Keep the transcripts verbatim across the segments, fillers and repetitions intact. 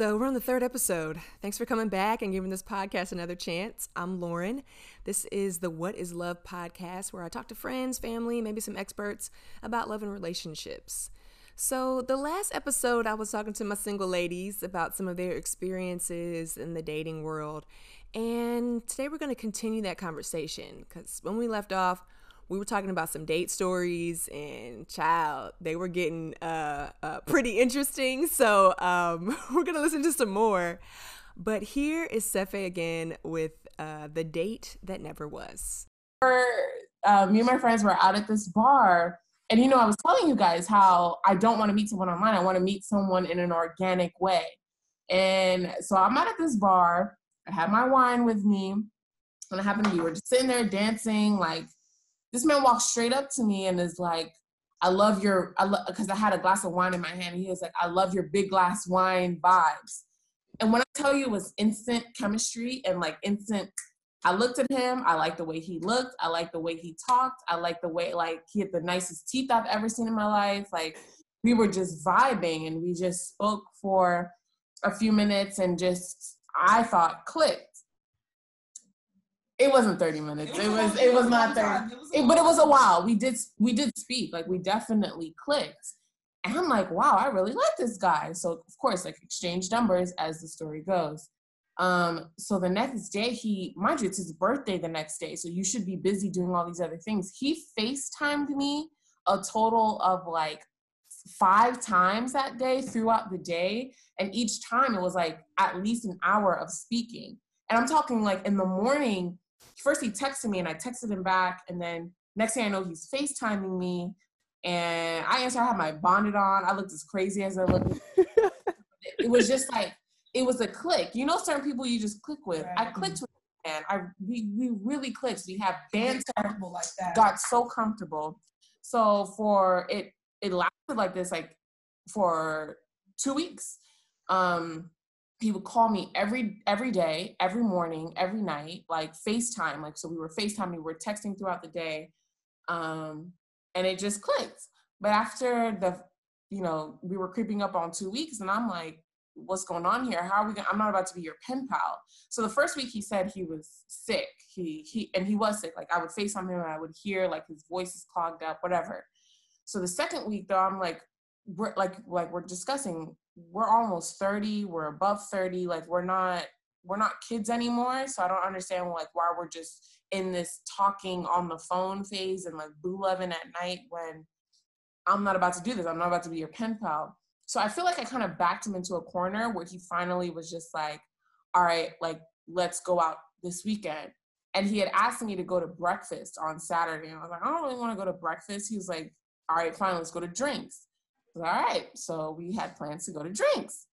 So we're on the third episode. Thanks for coming back and giving this podcast another chance. I'm Lauren. This is the What is Love podcast, where I talk to friends, family, maybe some experts about love and relationships. So the last episode, I was talking to my single ladies about some of their experiences in the dating world. And today we're going to continue that conversation, because when we left off, we were talking about some date stories, and child, they were getting uh, uh, pretty interesting. So um, we're going to listen to some more. But here is Sefe again with uh, The Date That Never Was. Uh, me and my friends were out at this bar. And, you know, I was telling you guys how I don't want to meet someone online. I want to meet someone in an organic way. And so I'm out at this bar. I have my wine with me. And I happen to be, we're just sitting there dancing, like, this man walks straight up to me and is like, I love your, I love, because I had a glass of wine in my hand. And he was like, I love your big glass wine vibes. And when I tell you it was instant chemistry and like instant, I looked at him. I liked the way he looked. I liked the way he talked. I liked the way, like, he had the nicest teeth I've ever seen in my life. Like, we were just vibing and we just spoke for a few minutes and just, I thought, clicked. It wasn't thirty minutes. It was, it was, it was not thirty, it was it, but it was a while. We did, we did speak, like we definitely clicked. And I'm like, wow, I really like this guy. So of course, like exchange numbers as the story goes. Um, so the next day he, mind you, it's his birthday the next day. So you should be busy doing all these other things. He FaceTimed me a total of like five times that day throughout the day. And each time it was like at least an hour of speaking. And I'm talking like in the morning, first he texted me and I texted him back, and then next thing I know, he's FaceTiming me, and I answered. I had my bonnet on. I looked as crazy as I looked. It was just like, it was a click. You know, certain people you just click with. Right. I clicked with him, man. I we we really clicked. We had banter, like that. Got so comfortable. So for it, it lasted like this, like for two weeks. Um, He would call me every every day, every morning, every night, like FaceTime. Like, so we were FaceTime, we were texting throughout the day. Um, and it just clicked. But after the, you know, we were creeping up on two weeks and I'm like, what's going on here? How are we going to, I'm not about to be your pen pal. So the first week he said he was sick. He, he, and he was sick. Like I would FaceTime him and I would hear like his voice is clogged up, whatever. So the second week though, I'm like, we're like, like we're discussing, we're almost thirty, we're above thirty, like we're not, we're not kids anymore. So I don't understand like why we're just in this talking on the phone phase and like boo loving at night when I'm not about to do this. I'm not about to be your pen pal. So I feel like I kind of backed him into a corner where he finally was just like, all right, like, let's go out this weekend. And he had asked me to go to breakfast on Saturday. And I was like, I don't really want to go to breakfast. He was like, all right, fine, let's go to drinks. All right, so we had plans to go to drinks.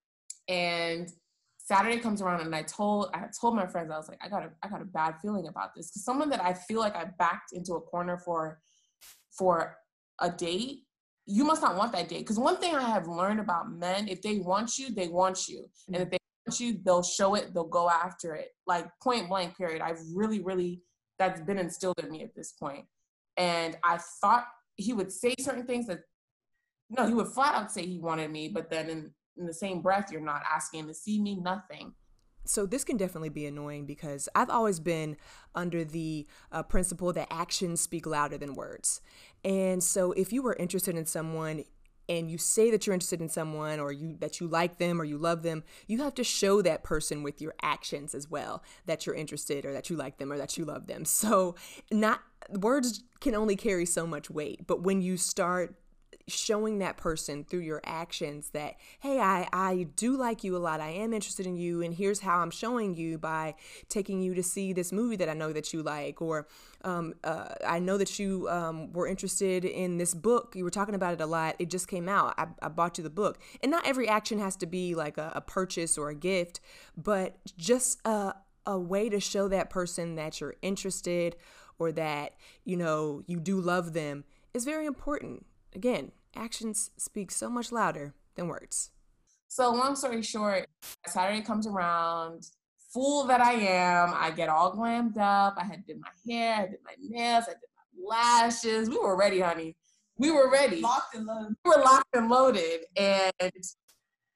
And Saturday comes around and I told I told my friends, I was like, I got a I got a bad feeling about this. Because someone that I feel like I backed into a corner for for a date, you must not want that date. Because one thing I have learned about men, if they want you, they want you. Mm-hmm. And if they want you, they'll show it, they'll go after it. Like point blank period. I've really, really, that's been instilled in me at this point. And I thought he would say certain things that No, he would flat out say he wanted me, but then in, in the same breath, you're not asking to see me, nothing. So this can definitely be annoying because I've always been under the uh, principle that actions speak louder than words. And so if you were interested in someone and you say that you're interested in someone or you that you like them or you love them, you have to show that person with your actions as well that you're interested or that you like them or that you love them. So not words can only carry so much weight, but when you start showing that person through your actions that, hey, I, I do like you a lot. I am interested in you. And here's how I'm showing you by taking you to see this movie that I know that you like. Or um, uh, I know that you um, were interested in this book. You were talking about it a lot. It just came out. I, I bought you the book. And not every action has to be like a, a purchase or a gift, but just a, a way to show that person that you're interested or that, you know, you do love them is very important. Again, actions speak so much louder than words. So long story short, Saturday comes around, fool that I am, I get all glammed up. I had did my hair, I did my nails, I did my lashes. We were ready, honey. We were ready. Locked and loaded. We were locked and loaded. And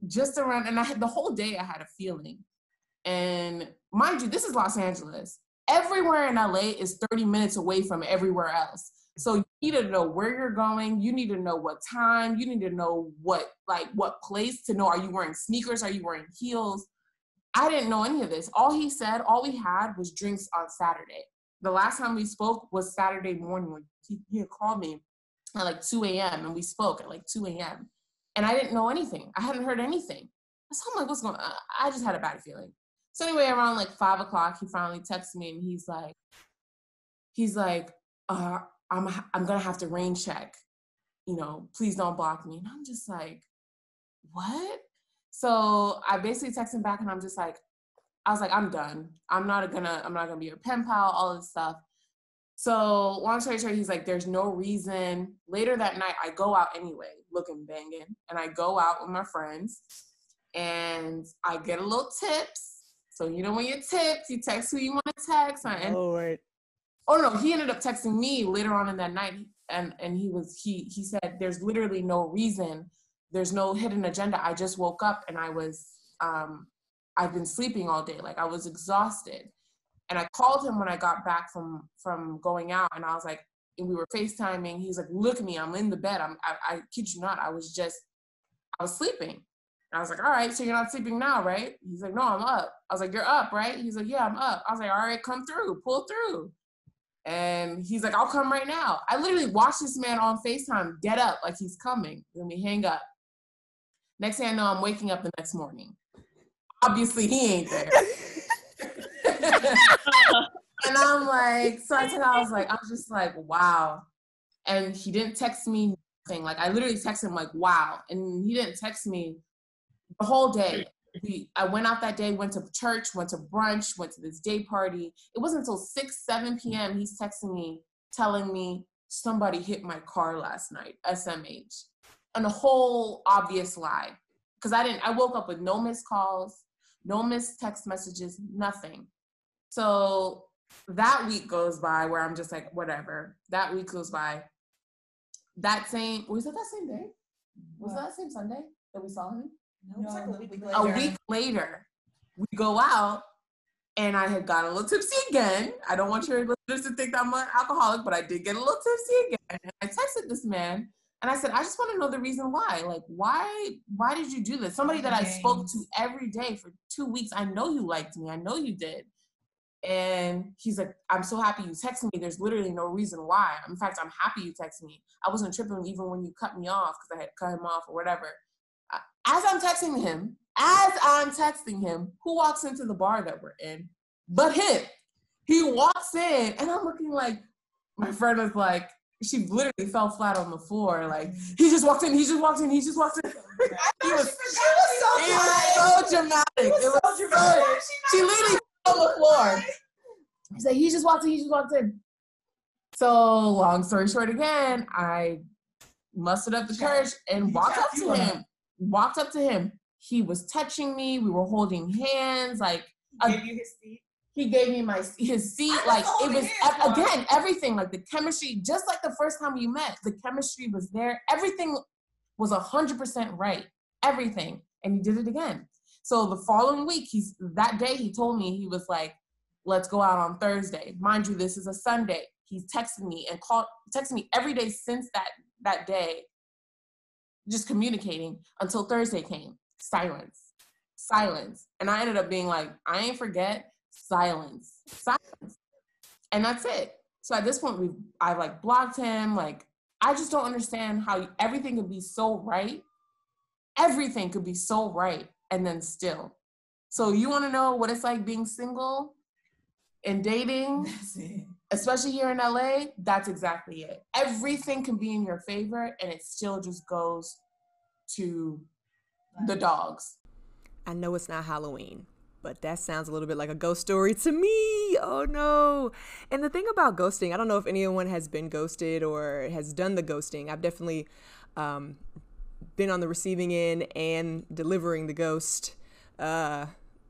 just around, and I had the whole day I had a feeling. And mind you, this is Los Angeles. Everywhere in L A is thirty minutes away from everywhere else. So you need to know where you're going. You need to know what time. You need to know what, like, what place to know. Are you wearing sneakers? Are you wearing heels? I didn't know any of this. All he said, all we had was drinks on Saturday. The last time we spoke was Saturday morning when he, he had called me at like two a.m. and we spoke at like two a.m. And I didn't know anything. I hadn't heard anything. So I'm like, what's going on? I just had a bad feeling. So anyway, around like five o'clock, he finally texts me and he's like, he's like, uh, I'm I'm gonna have to rain check. You know, please don't block me. And I'm just like, what? So I basically text him back and I'm just like, I was like, I'm done. I'm not gonna, I'm not gonna be your pen pal, all this stuff. So long story short, he's like, there's no reason. Later that night, I go out anyway, looking banging. And I go out with my friends and I get a little tips. So, you know, when you tips, you text who you want to text. And, Lord. Oh, no, he ended up texting me later on in that night. And, and he was, he, he said, there's literally no reason. There's no hidden agenda. I just woke up and I was, um, I've been sleeping all day. Like I was exhausted. And I called him when I got back from, from going out. And I was like, and we were FaceTiming. He's like, look at me. I'm in the bed. I'm, I, I kid you not. I was just, I was sleeping. And I was like, all right, so you're not sleeping now, right? He's like, no, I'm up. I was like, you're up, right? He's like, yeah, I'm up. I was like, all right, come through, pull through. And he's like, I'll come right now. I literally watched this man on FaceTime get up like he's coming. Then we hang up. Next thing I know, I'm waking up the next morning. Obviously, he ain't there. And I'm like, so I told I was like, I was just like, wow. And he didn't text me nothing. Like I literally texted him like, wow. And he didn't text me the whole day. We, I went out that day, went to church, went to brunch, went to this day party. It wasn't until six, seven p.m. he's texting me, telling me somebody hit my car last night, S M H. And a whole obvious lie. Because I didn't, I woke up with no missed calls, no missed text messages, nothing. So that week goes by where I'm just like, whatever. That week goes by. That same, was it that same day? Was What? it that same Sunday that we saw him? No, it was like a week later. A week later, we go out, and I had gotten a little tipsy again. I don't want your listeners to think I'm an alcoholic, but I did get a little tipsy again. And I texted this man, and I said, I just want to know the reason why. Like, why why did you do this? Somebody that I spoke to every day for two weeks. I know you liked me. I know you did. And he's like, I'm so happy you texted me. There's literally no reason why. In fact, I'm happy you texted me. I wasn't tripping even when you cut me off because I had cut him off or whatever. As I'm texting him, as I'm texting him, who walks into the bar that we're in? But him. He walks in, and I'm looking like, my friend was like, she literally fell flat on the floor. Like, he just walked in, he just walked in, he just walked in. He was, She was so so dramatic. It was, It was so so dramatic. dramatic. She literally fell on the floor. He's like, he just walked in, he just walked in. So, long story short again, I mustered up the courage and walked up to him. Walked up to him. He was touching me. We were holding hands. Like, He gave you his seat. He gave me my his seat. Like it was again everything. Like the chemistry, just like the first time you met, the chemistry was there. Everything was a hundred percent right. Everything, and he did it again. So the following week, he's that day he told me he was like, "Let's go out on Thursday." Mind you, this is a Sunday. He's texting me and called, texting me every day since that that day. Just communicating until Thursday came. Silence. Silence. And I ended up being like, I ain't forget. Silence. Silence. And that's it. So at this point, we I've like blocked him. Like, I just don't understand how everything could be so right. Everything could be so right. And then still. So you want to know what it's like being single and dating? That's it. Especially here in L A, that's exactly it. Everything can be in your favor, and it still just goes to the dogs. I know it's not Halloween, but that sounds a little bit like a ghost story to me. Oh no. And the thing about ghosting, I don't know if anyone has been ghosted or has done the ghosting. I've definitely um, been on the receiving end and delivering the ghost uh,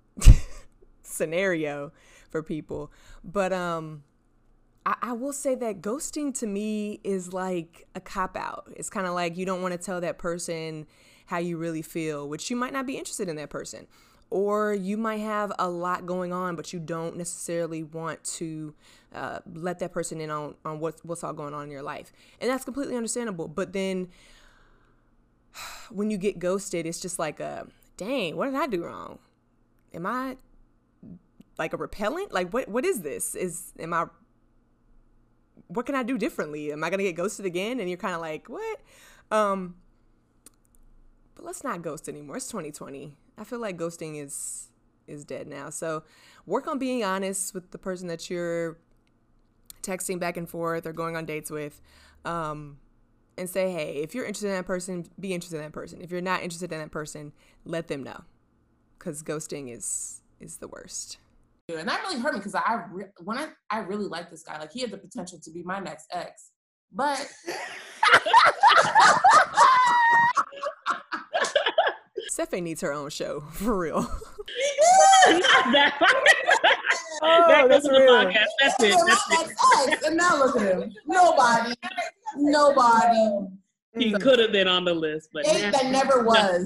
scenario for people. But um, I, I will say that ghosting to me is like a cop-out. It's kind of like you don't want to tell that person how you really feel, which you might not be interested in that person. Or you might have a lot going on, but you don't necessarily want to uh, let that person in on, on what's, what's all going on in your life. And that's completely understandable. But then when you get ghosted, it's just like, a, dang, what did I do wrong? Am I like a repellent? Like, what what is this? Is am I, what can I do differently? Am I going to get ghosted again? And you're kind of like, what? Um, but let's not ghost anymore. It's twenty twenty. I feel like ghosting is is dead now. So work on being honest with the person that you're texting back and forth or going on dates with, um, and say, hey, if you're interested in that person, be interested in that person. If you're not interested in that person, let them know, because ghosting is is the worst. And that really hurt me because I re- when I I really like this guy. Like, he had the potential to be my next ex, but. Sefe needs her own show, for real. that, oh, that that's goes to the real. podcast. That's it. That's it. Ex, and now look at him. Nobody. Nobody. He could have been on the list, but Date that never was.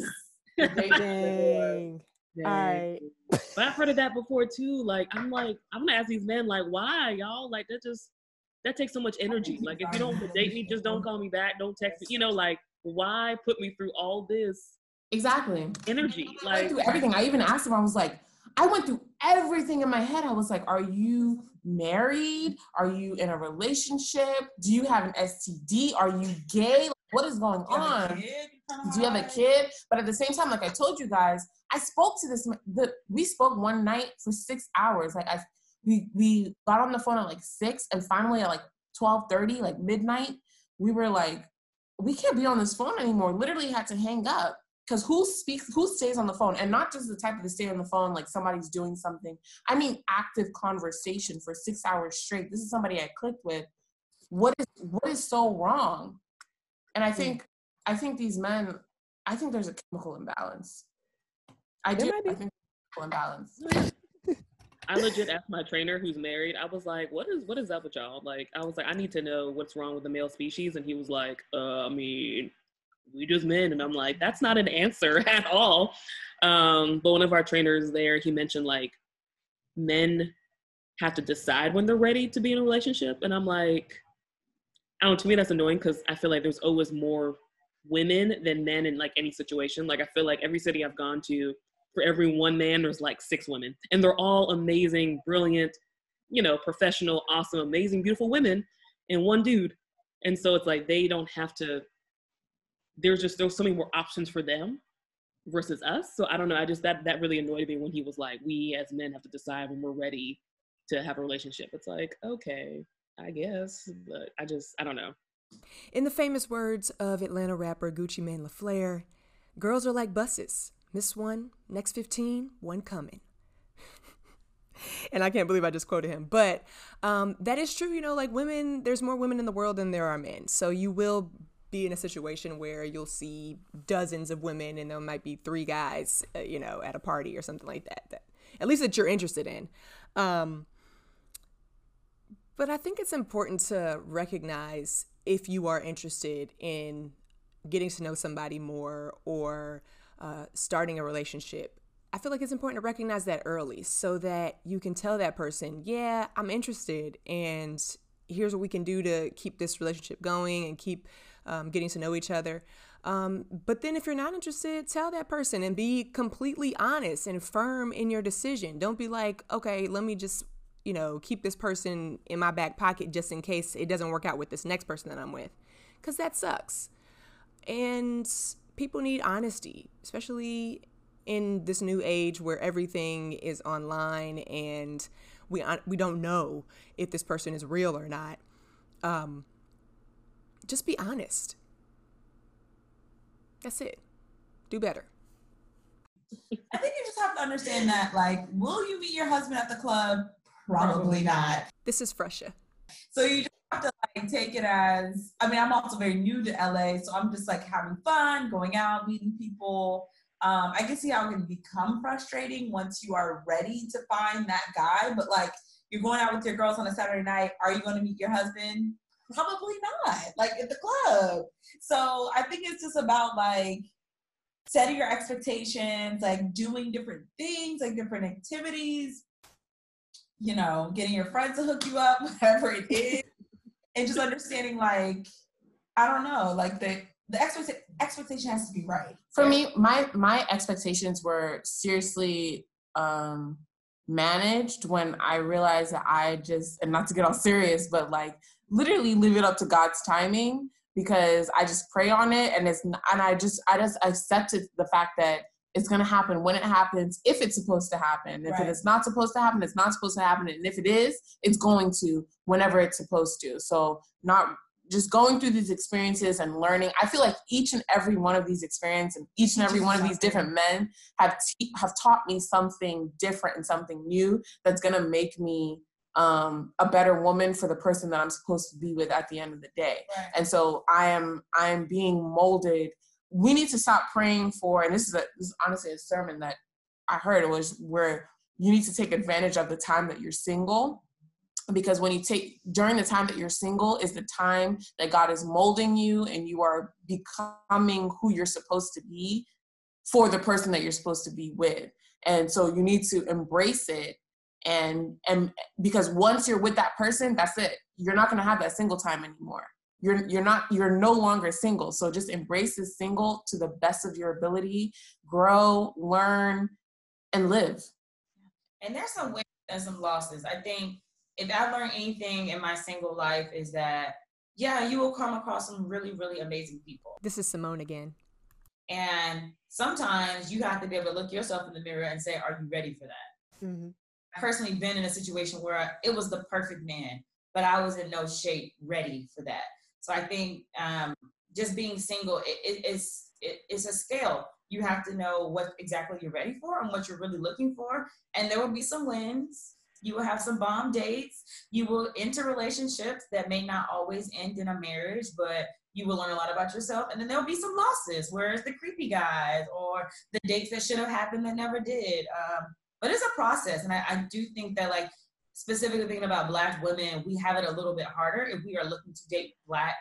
Dang. All right. But I've heard of that before too. Like, I'm like, I'm gonna ask these men, like, why, y'all? Like, that just that takes so much energy. Like, if you don't want to date me, just don't call me back. Don't text me. You know, like, why put me through all this Exactly. energy? I Like, went through everything. I even asked him, I was like, I went through everything in my head. I was like, are you married? Are you in a relationship? Do you have an S T D? Are you gay? Like, what is going on? Do you have a kid? But at the same time, like I told you guys, I spoke to this, the, we spoke one night for six hours. Like I, we, we got on the phone at like six, and finally at like twelve thirty, like midnight, we were like, we can't be on this phone anymore. Literally had to hang up. Because who speaks, who stays on the phone? And not just the type of to stay on the phone like somebody's doing something. I mean active conversation for six hours straight. This is somebody I clicked with. What is what is so wrong? And I think I think these men, I think there's a chemical imbalance. I do. I think there's a chemical imbalance. I legit asked my trainer who's married. I was like, what is what is up with y'all? Like, I was like, I need to know what's wrong with the male species. And he was like, uh, I mean, we just men. And I'm like, that's not an answer at all. Um, but one of our trainers there, he mentioned like men have to decide when they're ready to be in a relationship. And I'm like, I don't know, to me that's annoying because I feel like there's always more women than men in like any situation. Like I feel like every city I've gone to, for every one man, there's like six women. And they're all amazing, brilliant, you know, professional, awesome, amazing, beautiful women and one dude. And so it's like they don't have to, there's just, there's so many more options for them versus us. So I don't know, I just, that that really annoyed me when he was like, we as men have to decide when we're ready to have a relationship. It's like, okay, I guess, but I just, I don't know. In the famous words of Atlanta rapper Gucci Mane LaFleur, girls are like buses. Miss one, next fifteen, one coming. And I can't believe I just quoted him. But um, that is true, you know, like women, there's more women in the world than there are men. So you will be in a situation where you'll see dozens of women and there might be three guys, uh, you know, at a party or something like that, that at least that you're interested in. Um, but I think it's important to recognize if you are interested in getting to know somebody more or uh, starting a relationship. I feel like it's important to recognize that early so that you can tell that person, yeah, I'm interested and here's what we can do to keep this relationship going and keep um, getting to know each other. Um, but then if you're not interested, tell that person and be completely honest and firm in your decision. Don't be like, okay, let me just, you know, keep this person in my back pocket just in case it doesn't work out with this next person that I'm with, because that sucks. And people need honesty, especially in this new age where everything is online and we we don't know if this person is real or not. Um, just be honest. That's it. Do better. I think you just have to understand that, like, will you meet your husband at the club? Probably not. This is Fresha. So you just have to like take it as, I mean, I'm also very new to L A, so I'm just like having fun, going out, meeting people. Um, I can see how it can become frustrating once you are ready to find that guy, but like you're going out with your girls on a Saturday night. Are you going to meet your husband? Probably not, like at the club. So I think it's just about like setting your expectations, like doing different things, like different activities, you know, getting your friends to hook you up, whatever it is, and just understanding, like, I don't know, like the the expect- expectation has to be right. For me, my my expectations were seriously um, managed when I realized that I just, and not to get all serious, but like literally leave it up to God's timing, because I just pray on it, and it's and I just I just accepted the fact that it's gonna happen when it happens, if it's supposed to happen. If Right. it's not supposed to happen, it's not supposed to happen, and if it is, it's going to whenever it's supposed to. So not just going through these experiences and learning. I feel like each and every one of these experiences and each and every one of these different men have te- have taught me something different and something new that's gonna make me um, a better woman for the person that I'm supposed to be with at the end of the day. Right. And so I am I am being molded. We need to stop praying for, and this is a this is honestly a sermon that I heard. It was where you need to take advantage of the time that you're single, because when you take during the time that you're single is the time that God is molding you and you are becoming who you're supposed to be for the person that you're supposed to be with. And so you need to embrace it, and and because once you're with that person, that's it. You're not going to have that single time anymore. You're you're not you're no longer single. So just embrace this single to the best of your ability, grow, learn, and live. And there's some wins and some losses. I think if I learned anything in my single life is that, yeah, you will come across some really, really amazing people. This is Simone again. And sometimes you have to be able to look yourself in the mirror and say, are you ready for that? Mm-hmm. I've personally been in a situation where it was the perfect man, but I was in no shape ready for that. So I think um, just being single, it, it, it's, it, it's a scale. You have to know what exactly you're ready for and what you're really looking for. And there will be some wins. You will have some bomb dates. You will enter relationships that may not always end in a marriage, but you will learn a lot about yourself. And then there'll be some losses, where it's the creepy guys or the dates that should have happened that never did. Um, but it's a process. And I, I do think that, like, specifically thinking about Black women, we have it a little bit harder if we are looking to date Black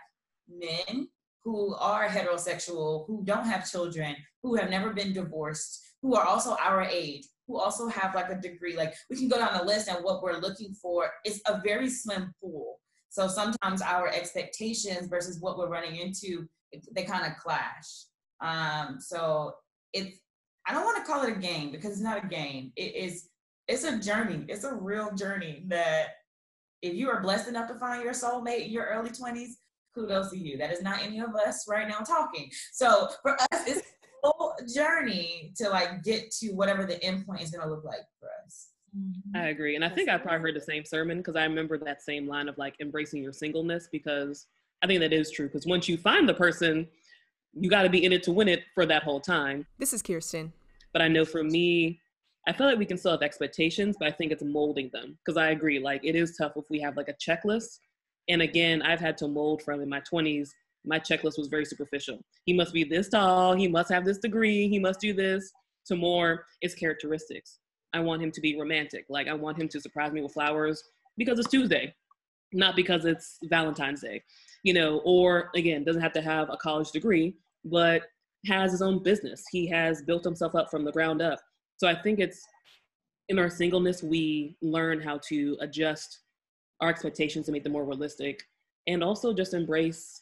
men who are heterosexual, who don't have children, who have never been divorced, who are also our age, who also have like a degree. Like, we can go down the list, and what we're looking for is a very slim pool. So sometimes our expectations versus what we're running into, they kind of clash. Um, so it's, I don't want to call it a game, because it's not a game. It is, it's a journey. It's a real journey that if you are blessed enough to find your soulmate in your early twenties, kudos to you. That is not any of us right now talking. So for us, it's a whole journey to like get to whatever the end point is going to look like for us. I agree. And I think I probably heard the same sermon, because I remember that same line of like embracing your singleness, because I think that is true. Because once you find the person, you got to be in it to win it for that whole time. This is Kirsten. But I know for me, I feel like we can still have expectations, but I think it's molding them. Because I agree, like it is tough if we have like a checklist. And again, I've had to mold from in my twenties. My checklist was very superficial. He must be this tall. He must have this degree. He must do this. To more, it's characteristics. I want him to be romantic. Like, I want him to surprise me with flowers because it's Tuesday, not because it's Valentine's Day, you know, or again, doesn't have to have a college degree, but has his own business. He has built himself up from the ground up. So I think it's in our singleness, we learn how to adjust our expectations to make them more realistic, and also just embrace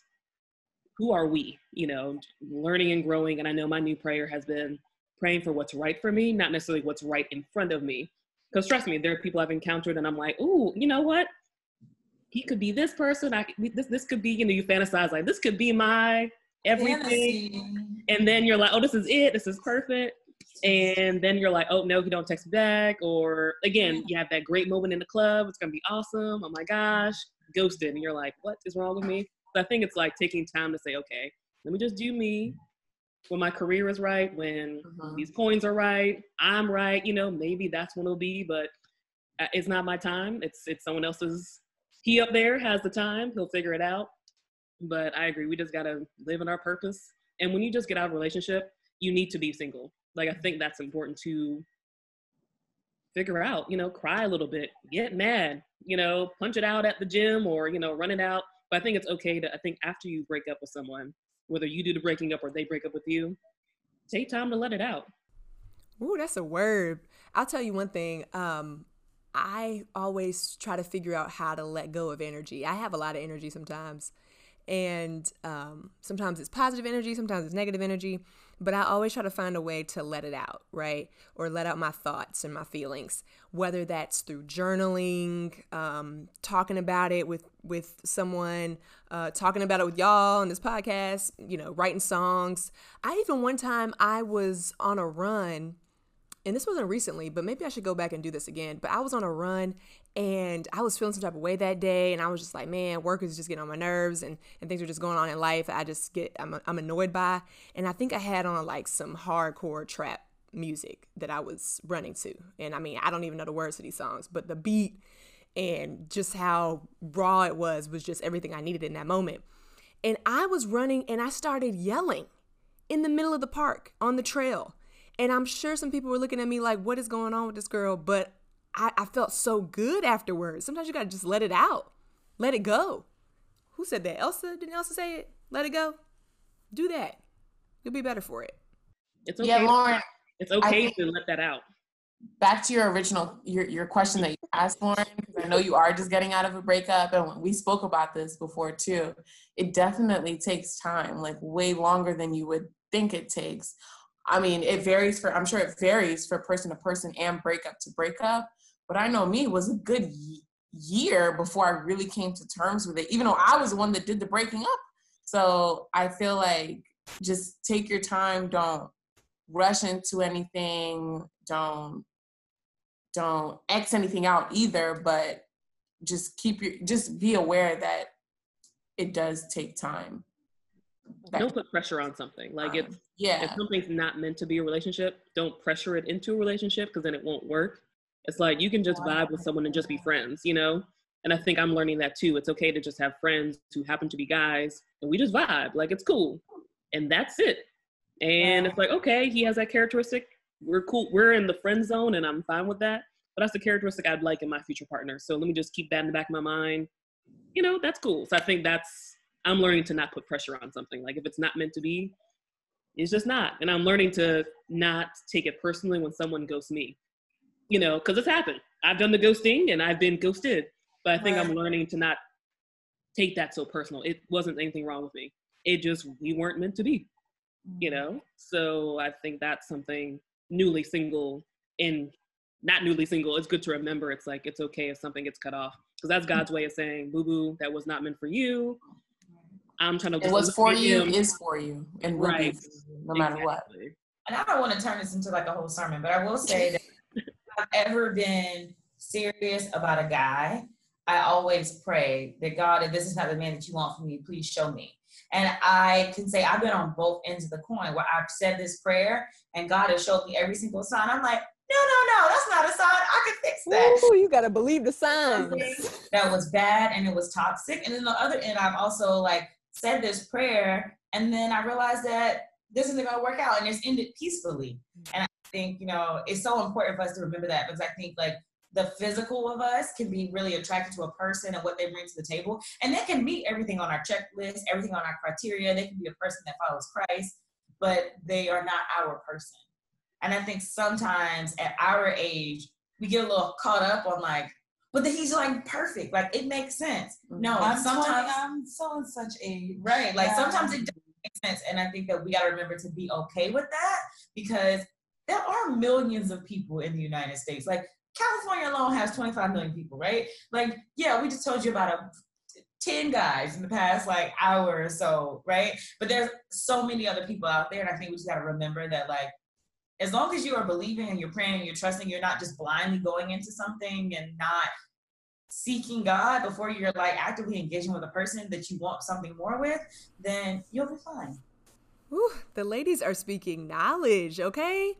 who are we, you know, learning and growing. And I know my new prayer has been praying for what's right for me, not necessarily what's right in front of me. Because trust me, there are people I've encountered and I'm like, ooh, you know what? He could be this person. I could, this this could be, you know, you fantasize like this could be my everything. Fantasy. And then you're like, oh, this is it. This is perfect. And then you're like, oh no, he don't text back. Or again, you have that great moment in the club. It's gonna be awesome. Oh my gosh, ghosted. And you're like, what is wrong with me? So I think it's like taking time to say, okay, let me just do me. When my career is right, when Mm-hmm. these coins are right, I'm right, you know, maybe that's when it'll be, but it's not my time. It's it's someone else's. He up there has the time. He'll figure it out. But I agree. We just got to live in our purpose. And when you just get out of a relationship, you need to be single. Like, I think that's important to figure out, you know, cry a little bit, get mad, you know, punch it out at the gym or, you know, run it out. But I think it's okay to, I think after you break up with someone, whether you do the breaking up or they break up with you, take time to let it out. Ooh, that's a word. I'll tell you one thing. Um, I always try to figure out how to let go of energy. I have a lot of energy sometimes. And um, sometimes it's positive energy, sometimes it's negative energy. But I always try to find a way to let it out, right? Or let out my thoughts and my feelings, whether that's through journaling, um, talking about it with, with someone, uh, talking about it with y'all on this podcast, you know, writing songs. I even one time I was on a run, and this wasn't recently, but maybe I should go back and do this again. But I was on a run and I was feeling some type of way that day. And I was just like, man, work is just getting on my nerves and, and things are just going on in life. I just get, I'm, I'm annoyed by. And I think I had on like some hardcore trap music that I was running to. And I mean, I don't even know the words to these songs, but the beat and just how raw it was, was just everything I needed in that moment. And I was running and I started yelling in the middle of the park on the trail. And I'm sure some people were looking at me like, what is going on with this girl? But I, I felt so good afterwards. Sometimes you got to just let it out. Let it go. Who said that? Elsa? Didn't Elsa say it? Let it go. Do that. You'll be better for it. It's okay. Yeah, Lauren. It's okay to let that out. Back to your original, your, your question that you asked, Lauren, because I know you are just getting out of a breakup. And we spoke about this before too. It definitely takes time, like way longer than you would think it takes. I mean, it varies for, I'm sure it varies for person to person and breakup to breakup. But I know me, it was a good year before I really came to terms with it, even though I was the one that did the breaking up. So I feel like just take your time. Don't rush into anything. Don't, don't X anything out either, but just keep your, just be aware that it does take time. Don't put pressure on something. Like it's, yeah. if something's not meant to be a relationship, don't pressure it into a relationship because then it won't work. It's like you can just vibe with someone and just be friends, you know? And I think I'm learning that too. It's okay to just have friends who happen to be guys and we just vibe. Like it's cool. And that's it. And it's like, okay, he has that characteristic. We're cool. We're in the friend zone and I'm fine with that. But that's the characteristic I'd like in my future partner. So let me just keep that in the back of my mind. You know, that's cool. So I think that's, I'm learning to not put pressure on something. Like if it's not meant to be, it's just not. And I'm learning to not take it personally when someone ghosts me, you know, because it's happened. I've done the ghosting and I've been ghosted, but I think right. I'm learning to not take that so personal. It wasn't anything wrong with me. It just, we weren't meant to be, you know? So I think that's something newly single and not newly single. It's good to remember. It's like, it's okay if something gets cut off because that's God's way of saying, boo boo, that was not meant for you. I'm trying to. It was for you, him. Is for you, and will right. be for you, no matter exactly. what. And I don't want to turn this into like a whole sermon, but I will say that if I've ever been serious about a guy, I always pray that God, if this is not the man that you want from me, please show me. And I can say I've been on both ends of the coin where I've said this prayer and God has showed me every single sign. I'm like, no, no, no, that's not a sign. I can fix that. Ooh, you got to believe the signs. That was bad and it was toxic. And then the other end, I've also like said this prayer and then I realized that this isn't going to work out and it's ended peacefully. And I think, you know, it's so important for us to remember that because I think like the physical of us can be really attracted to a person and what they bring to the table. And they can meet everything on our checklist, everything on our criteria. They can be a person that follows Christ, but they are not our person. And I think sometimes at our age, we get a little caught up on like, but then he's like perfect. Like it makes sense. No, I'm sometimes twenty, I'm so in such age. Right. Like yeah. sometimes it doesn't make sense. And I think that we got to remember to be okay with that because there are millions of people in the United States. Like California alone has twenty-five million people, right? Like, yeah, we just told you about a ten guys in the past like hour or so, right? But there's so many other people out there. And I think we just got to remember that like, as long as you are believing and you're praying and you're trusting, you're not just blindly going into something and not seeking God before you're like actively engaging with a person that you want something more with, then you'll be fine. Ooh, the ladies are speaking knowledge, okay?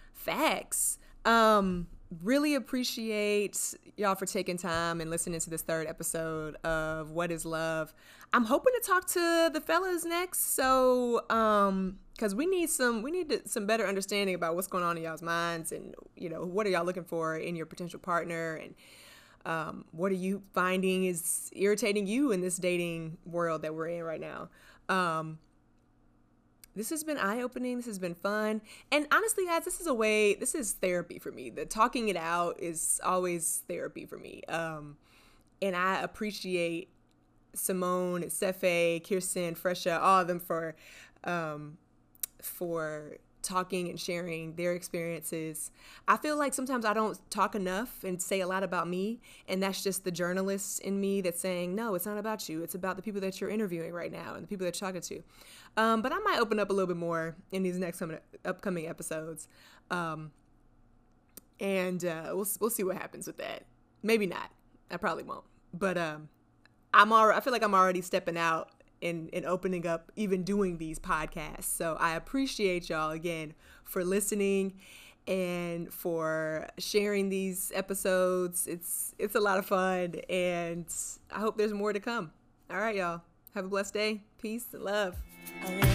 Facts. Um, really appreciate y'all for taking time and listening to this third episode of What is Love. I'm hoping to talk to the fellas next, so um, because we need some, we need to, some better understanding about what's going on in y'all's minds, and you know, what are y'all looking for in your potential partner, and um, what are you finding is irritating you in this dating world that we're in right now. Um, this has been eye-opening. This has been fun. And honestly, guys, this is a way, this is therapy for me. The talking it out is always therapy for me. Um, and I appreciate Simone, Sefe, Kirsten, Fresha, all of them for, um, for talking and sharing their experiences. I feel like sometimes I don't talk enough and say a lot about me, and that's just the journalist in me that's saying, no, it's not about you. It's about the people that you're interviewing right now and the people that you're talking to. Um, but I might open up a little bit more in these next upcoming episodes. Um, and uh, we'll we'll see what happens with that. Maybe not. I probably won't. But um, I'm already, I feel like I'm already stepping out and, and opening up, even doing these podcasts. So I appreciate y'all again for listening and for sharing these episodes. It's it's a lot of fun, and I hope there's more to come. All right, y'all. Have a blessed day. Peace and love. All right.